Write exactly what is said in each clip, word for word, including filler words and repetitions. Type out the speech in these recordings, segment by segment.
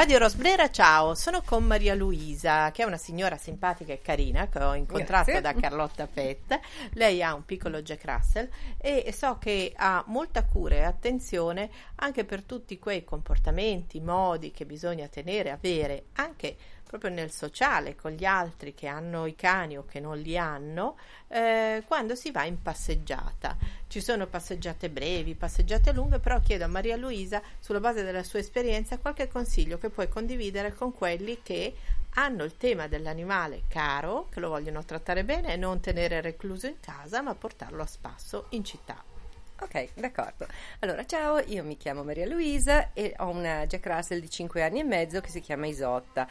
Radio Rosbrera, ciao, sono con Maria Luisa, che è una signora simpatica e carina che ho incontrato Grazie. da Carlotta Pet. Lei ha un piccolo Jack Russell e so che ha molta cura e attenzione anche per tutti quei comportamenti, modi che bisogna tenere, avere anche proprio nel sociale con gli altri che hanno i cani o che non li hanno, eh, quando si va in passeggiata. Ci sono passeggiate brevi, passeggiate lunghe, però chiedo a Maria Luisa, sulla base della sua esperienza, qualche consiglio che puoi condividere con quelli che hanno il tema dell'animale caro, che lo vogliono trattare bene e non tenere recluso in casa, ma portarlo a spasso in città. Ok, d'accordo. Allora, ciao, io mi chiamo Maria Luisa e ho una Jack Russell di cinque anni e mezzo che si chiama Isotta.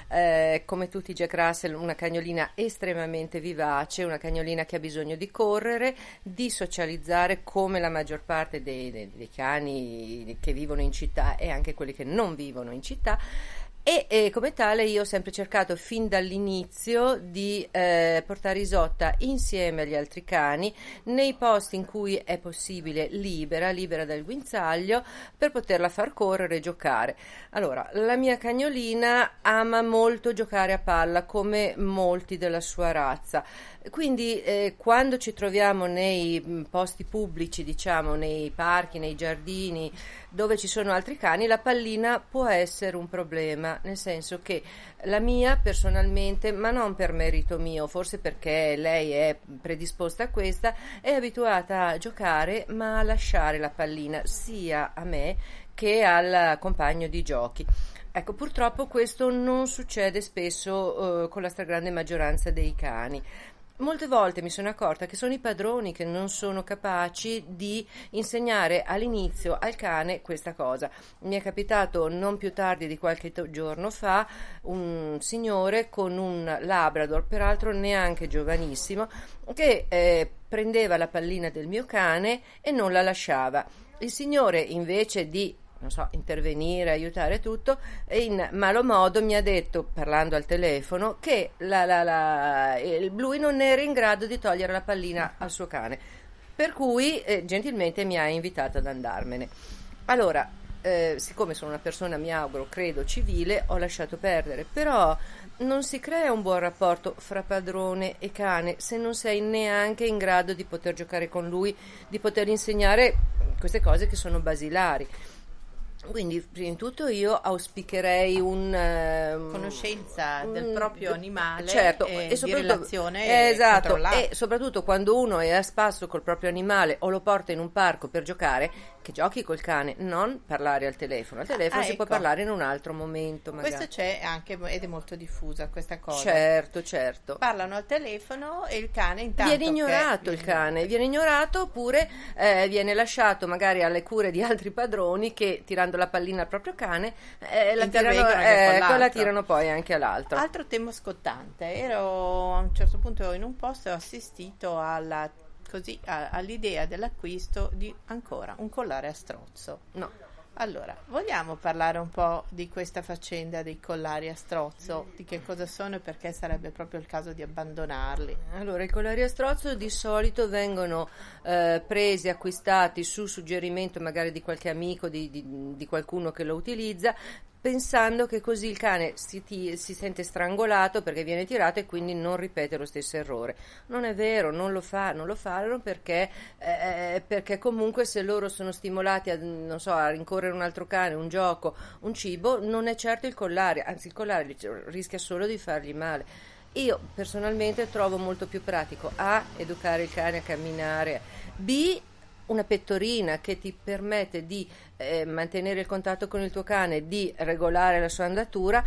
Eh, come tutti i Jack Russell, una cagnolina estremamente vivace, una cagnolina che ha bisogno di correre, di socializzare come la maggior parte dei, dei, dei cani che vivono in città e anche quelli che non vivono in città. E, e come tale io ho sempre cercato fin dall'inizio di eh, portare Isotta insieme agli altri cani nei posti in cui è possibile libera, libera dal guinzaglio, per poterla far correre e giocare. Allora, la mia cagnolina ama molto giocare a palla come molti della sua razza. Quindi eh, quando ci troviamo nei posti pubblici, diciamo nei parchi, nei giardini dove ci sono altri cani, la pallina può essere un problema, nel senso che la mia personalmente, ma non per merito mio, forse perché lei è predisposta a questa, è abituata a giocare ma a lasciare la pallina sia a me che al compagno di giochi. Ecco, purtroppo questo non succede spesso eh, con la stragrande maggioranza dei cani. Molte volte mi sono accorta che sono i padroni che non sono capaci di insegnare all'inizio al cane questa cosa. Mi è capitato non più tardi di qualche to- giorno fa un signore con un Labrador, peraltro neanche giovanissimo, che eh, prendeva la pallina del mio cane e non la lasciava. Il signore, invece di non so, intervenire, aiutare tutto, in malo modo mi ha detto, parlando al telefono, che la, la, la, il Bluey non era in grado di togliere la pallina al suo cane, per cui eh, gentilmente mi ha invitato ad andarmene. Allora, eh, siccome sono una persona, mi auguro, credo, civile, ho lasciato perdere, però non si crea un buon rapporto fra padrone e cane se non sei neanche in grado di poter giocare con lui, di poter insegnare queste cose che sono basilari. Quindi, prima di tutto, io auspicherei un um, conoscenza del proprio animale, certo, e, e di relazione eh, esatto, controllata. E soprattutto quando uno è a spasso col proprio animale o lo porta in un parco per giocare, che giochi col cane, non parlare al telefono. Al telefono ah, si ecco. può parlare in un altro momento, magari. Questo c'è anche ed è molto diffusa questa cosa. Certo, certo. Parlano al telefono e il cane intanto viene ignorato che... il cane, viene ignorato oppure eh, viene lasciato magari alle cure di altri padroni che, tirando la pallina al proprio cane, eh, la, tirano, anche eh, la tirano poi anche all'altro. Altro tema scottante, ero a un certo punto in un posto e ho assistito alla, così, a, all'idea dell'acquisto di ancora un collare a strozzo. No. Allora, vogliamo parlare un po' di questa faccenda dei collari a strozzo, di che cosa sono e perché sarebbe proprio il caso di abbandonarli? Allora, i collari a strozzo di solito vengono eh, presi, acquistati su suggerimento magari di qualche amico, di, di, di qualcuno che lo utilizza, pensando che così il cane si, ti, si sente strangolato perché viene tirato e quindi non ripete lo stesso errore. Non è vero, non lo fa, non lo fanno perché, eh, perché comunque se loro sono stimolati a, non so, a rincorrere un altro cane, un gioco, un cibo, non è certo il collare, anzi il collare rischia solo di fargli male. Io personalmente trovo molto più pratico A, educare il cane a camminare, B, una pettorina che ti permette di eh, mantenere il contatto con il tuo cane, di regolare la sua andatura,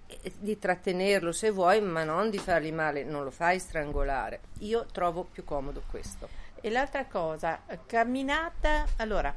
di trattenerlo se vuoi, ma non di fargli male, non lo fai strangolare. Io trovo più comodo questo. E l'altra cosa, camminata, allora,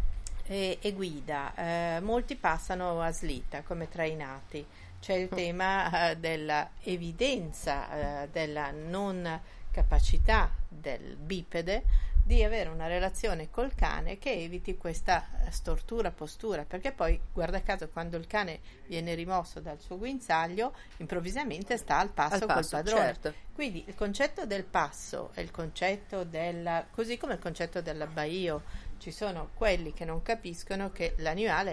e, e guida, eh, molti passano a slitta come trainati. C'è il tema eh, della evidenza, eh, della non capacità del bipede di avere una relazione col cane che eviti questa stortura postura, perché poi guarda caso quando il cane viene rimosso dal suo guinzaglio improvvisamente sta al passo, al passo col padrone, certo. Quindi il concetto del passo e il concetto della, così come il concetto dell'abbaio, ci sono quelli che non capiscono che l'animale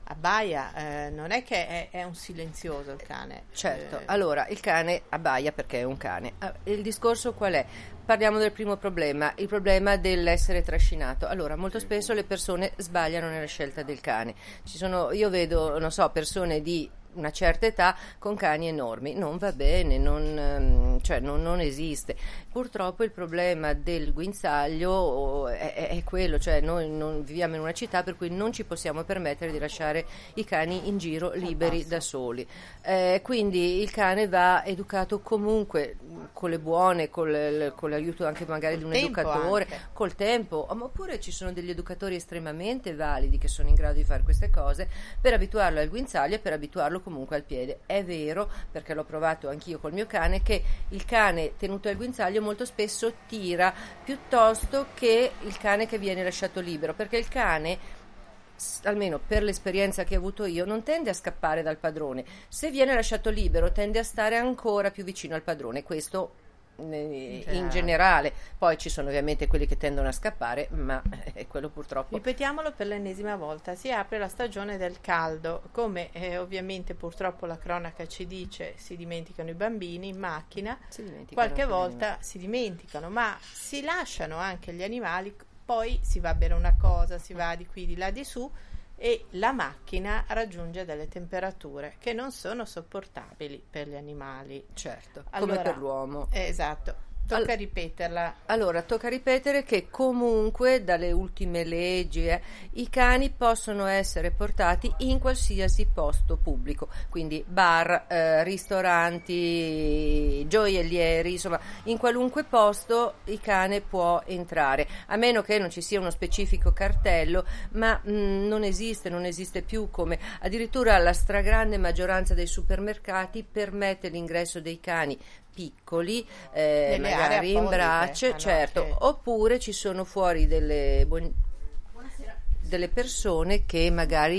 abbaia, eh, non è che è, è un silenzioso il cane. Certo, Eh, allora il cane abbaia perché è un cane. Ah, il discorso qual è? Parliamo del primo problema, il problema dell'essere trascinato. Allora, molto spesso le persone sbagliano nella scelta del cane. Ci sono, io vedo, non so, persone di una certa età con cani enormi, non va bene, non, ehm, cioè non, non esiste. Purtroppo il problema del guinzaglio è, è, è quello, cioè noi non viviamo in una città per cui non ci possiamo permettere di lasciare i cani in giro liberi da soli. Eh, quindi il cane va educato comunque con le buone, col, con l'aiuto anche magari Col di un tempo educatore, anche. col tempo, ma oppure ci sono degli educatori estremamente validi che sono in grado di fare queste cose per abituarlo al guinzaglio e per abituarlo comunque al piede. È vero, perché l'ho provato anch'io col mio cane, che il cane tenuto al guinzaglio molto spesso tira piuttosto che il cane che viene lasciato libero, perché il cane, s- almeno per l'esperienza che ho avuto io, non tende a scappare dal padrone. Se viene lasciato libero tende a stare ancora più vicino al padrone, questo eh, in generale. Poi ci sono ovviamente quelli che tendono a scappare, ma eh, quello purtroppo. Ripetiamolo per l'ennesima volta, si apre la stagione del caldo, come eh, ovviamente purtroppo la cronaca ci dice, si dimenticano i bambini in macchina, Si dimenticano qualche anche gli volta animali. si dimenticano, ma si lasciano anche gli animali, poi si va a bere una cosa, si va di qui, di là, di su, e la macchina raggiunge delle temperature che non sono sopportabili per gli animali. Certo, Allora, come per l'uomo. eh, esatto, tocca Al- ripeterla. Allora, tocca ripetere che comunque dalle ultime leggi eh, i cani possono essere portati in qualsiasi posto pubblico, quindi bar, eh, ristoranti, gioiellieri, insomma, in qualunque posto il cane può entrare, a meno che non ci sia uno specifico cartello, ma mh, non esiste, non esiste più, come addirittura la stragrande maggioranza dei supermercati permette l'ingresso dei cani piccoli, eh, Nelle magari aree in apposite, braccio, hanno certo, anche- oppure ci sono fuori delle, buon- delle persone che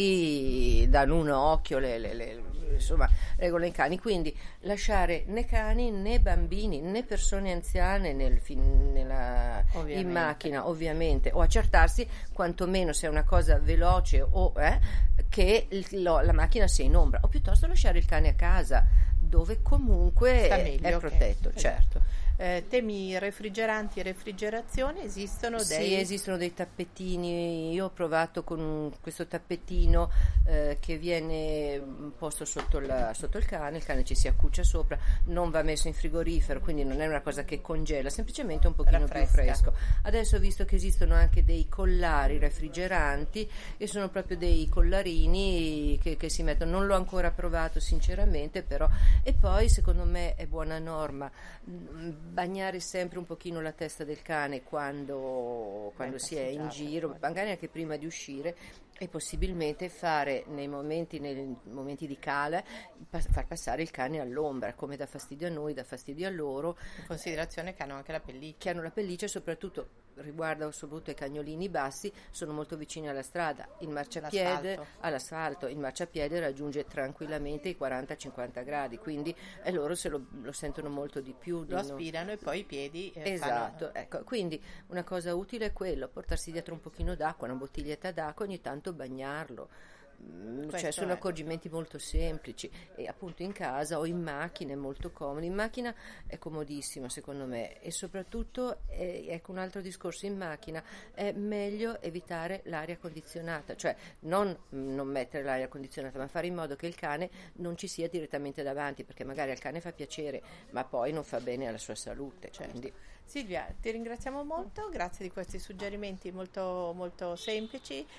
magari danno un occhio, le, le- le- insomma, regolano i cani, quindi lasciare né cani né bambini né persone anziane nel fin- nella- in Ovviamente. macchina, ovviamente, o accertarsi quantomeno se è una cosa veloce o eh, che il- lo- la macchina sia in ombra, o piuttosto lasciare il cane a casa dove comunque Sta è, meglio, è ok. protetto, Esatto. certo. Eh, temi refrigeranti e refrigerazione, esistono Sì, dei... esistono dei tappetini. Io ho provato con un- questo tappetino eh, che viene posto sotto, la- sotto il cane, il cane ci si accuccia sopra, non va messo in frigorifero, quindi non è una cosa che congela, semplicemente un pochino più Raffresca. fresco. Adesso ho visto che esistono anche dei collari refrigeranti e sono proprio dei collarini che, che si mettono, non l'ho ancora provato sinceramente, però. E poi secondo me è buona norma mh, bagnare sempre un pochino la testa del cane quando, quando si è in passeggiata, giro, poi. magari anche prima di uscire, e possibilmente fare nei momenti, nei momenti di cala, pa- far passare il cane all'ombra, come dà fastidio a noi, dà fastidio a loro, in considerazione che hanno anche la pelliccia. che hanno la pelliccia, e soprattutto riguarda soprattutto i cagnolini bassi, sono molto vicini alla strada, il marciapiede L'asfalto. all'asfalto, il marciapiede raggiunge tranquillamente i quaranta cinquanta gradi, quindi e loro se lo, lo sentono molto di più. di Lo non- aspirano e poi i piedi eh, Esatto, fanno- ecco, quindi una cosa utile è quello, portarsi dietro un pochino d'acqua, una bottiglietta d'acqua, ogni tanto bagnarlo. Mm, Cioè Questo sono è. accorgimenti molto semplici, e appunto in casa o in macchina è molto comodo. In macchina è comodissimo secondo me, e soprattutto è, ecco un altro discorso, in macchina è meglio evitare l'aria condizionata, cioè non, non mettere l'aria condizionata, ma fare in modo che il cane non ci sia direttamente davanti, perché magari al cane fa piacere ma poi non fa bene alla sua salute. Certo. Quindi Silvia, ti ringraziamo molto, grazie di questi suggerimenti molto, molto semplici.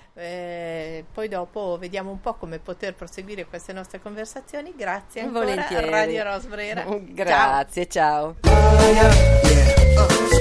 Eh, poi dopo vediamo un po' come poter proseguire queste nostre conversazioni. Grazie ancora volentieri. a Radio Rosbrera. Grazie, ciao. Yeah, uh,